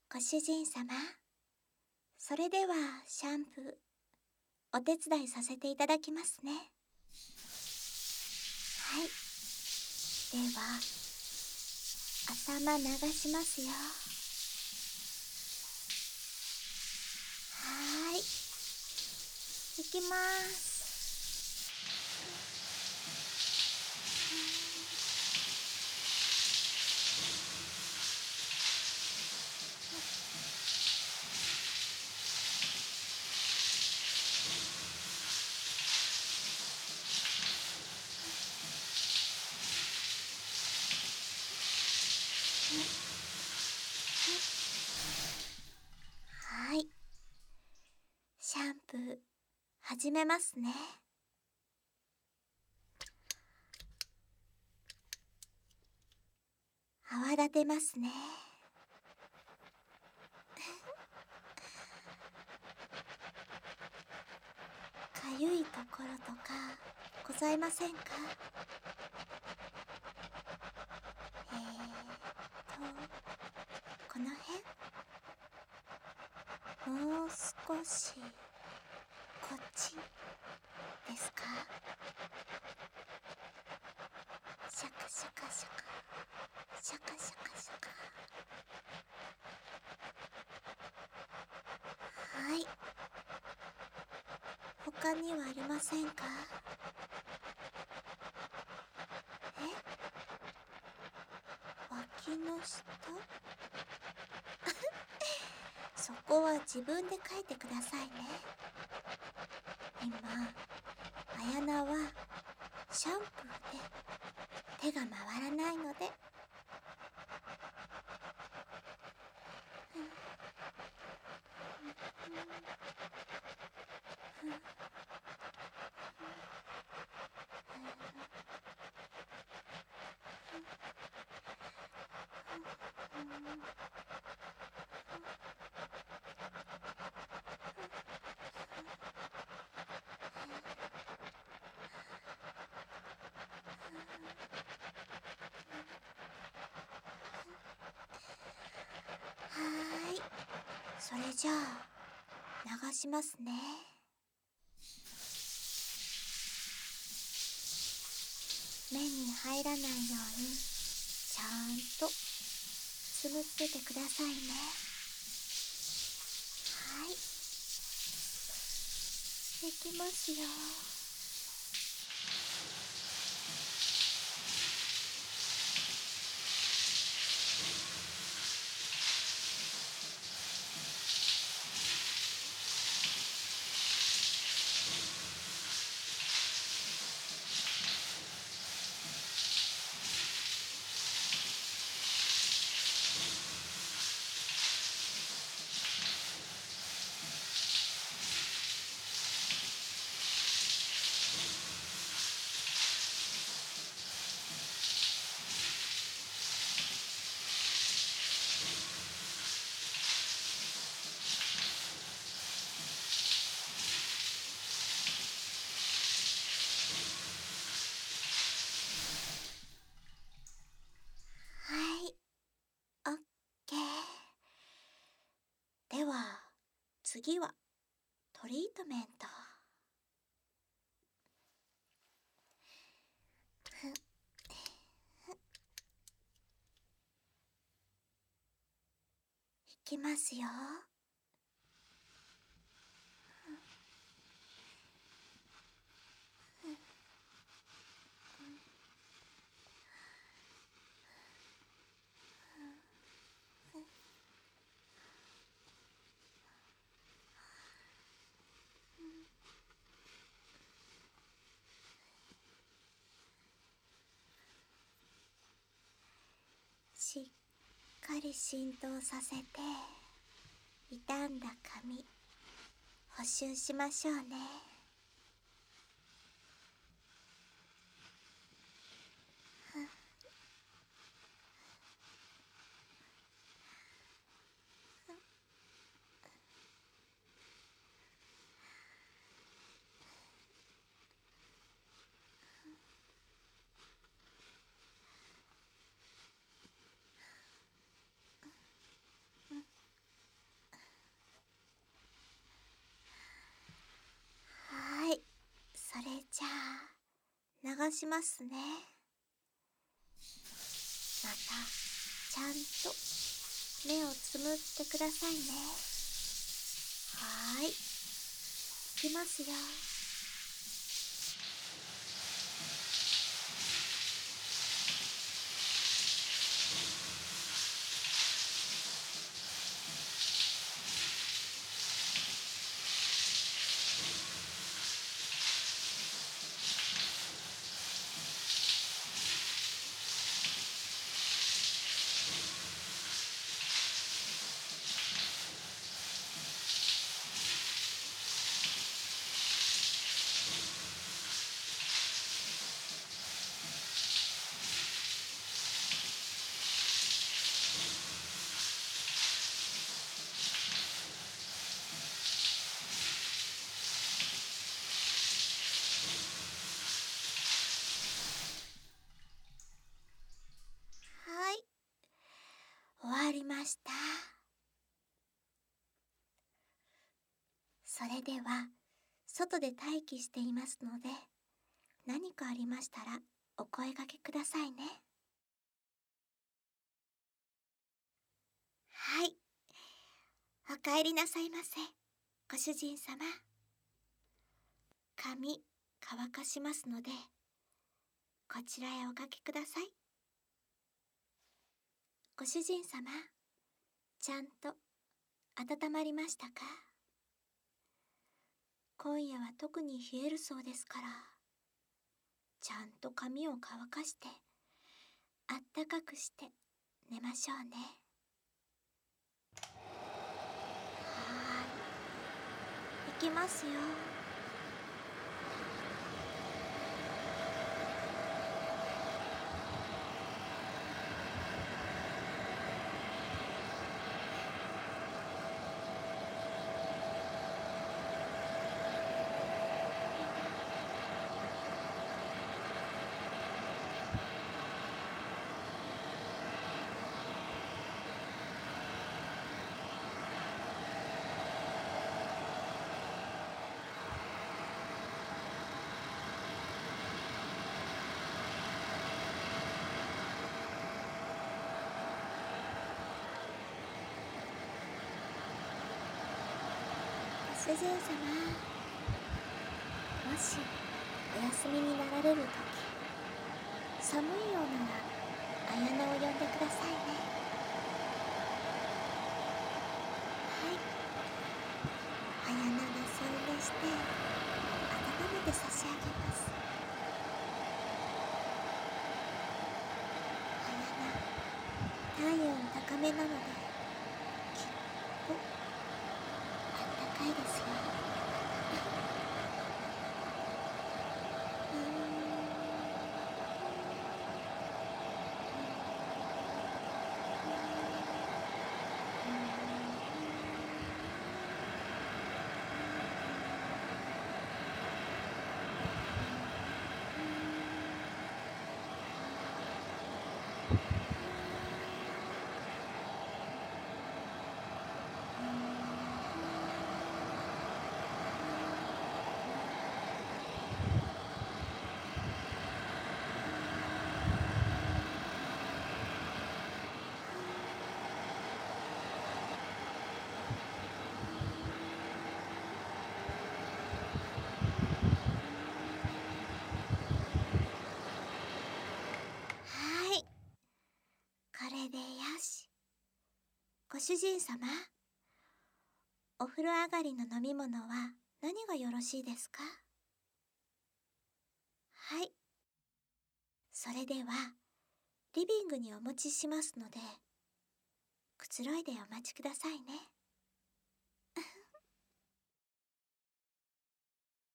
ご主人様、それではシャンプー、お手伝いさせていただきますね。はい。では、頭流しますよ。はーい。いきます。はい。シャンプー、始めますね。泡立てますね。かゆいところとかございませんか？この辺？もう少しこっちですか？シャカシャカシャカシャカシャカシャカ。はい。他にはありませんか？脇の下？そこは自分で書いてくださいね。今、あやなはシャンプーで手が回らないので。はーい。それじゃあ、流しますね。目に入らないように、ちゃんとつぶっててくださいね。はい。いきますよ。はい。オッケー。では、次はトリートメント。いきますよ。しっかり浸透させて、傷んだ髪、補修しましょうね。 かしますね。またちゃんと目をつむってくださいね。はーい、いきますよ。はい、終わりました。それでは外で待機していますので、何かありましたらお声掛けくださいね。はい、お帰りなさいませ、ご主人様。髪乾かしますので、こちらへおかけください。ご主人様、ちゃんと温まりましたか？今夜は特に冷えるそうですから、ちゃんと髪を乾かしてあったかくして寝ましょうね。はーい、行きますよ。ご主人様、もしお休みになられるとき、寒いようなら綾菜を呼んでくださいね。はい、綾菜が添い寝して温めて差し上げます。綾菜、体温高めなのできっとあったかいですよ。はい、これでよし。ご主人様、お風呂上がりの飲み物は何がよろしいですか？はい、それではリビングにお持ちしますので、くつろいでお待ちくださいね。